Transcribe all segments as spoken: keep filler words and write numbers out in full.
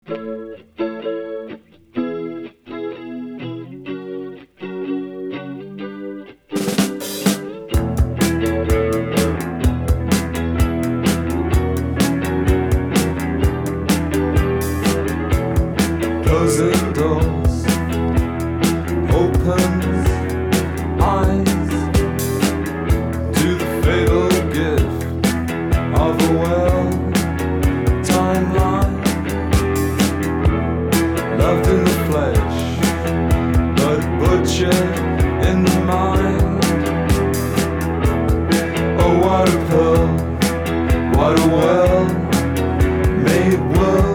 Closing doors, open eyes to the fatal gift of a well timeline. Loved in the flesh, but butchered in the mind. Oh, what a pearl, what a well-made world.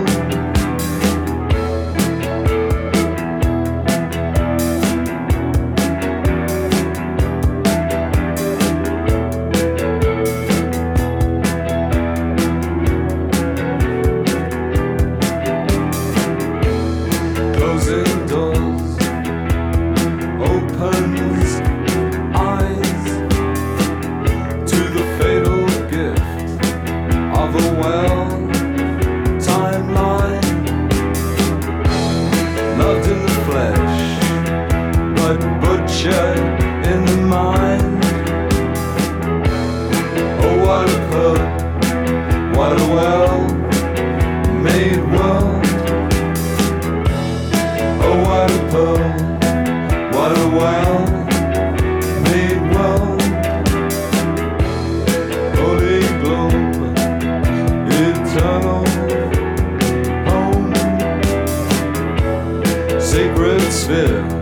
Closing doors, opens eyes to the fatal gift of a well timeline. Loved in the flesh, but butchered in the mind. Oh, what a pearl, what a well-made world. Oh, what a pearl, what a well-made world. Holy globe, eternal home, sacred sphere.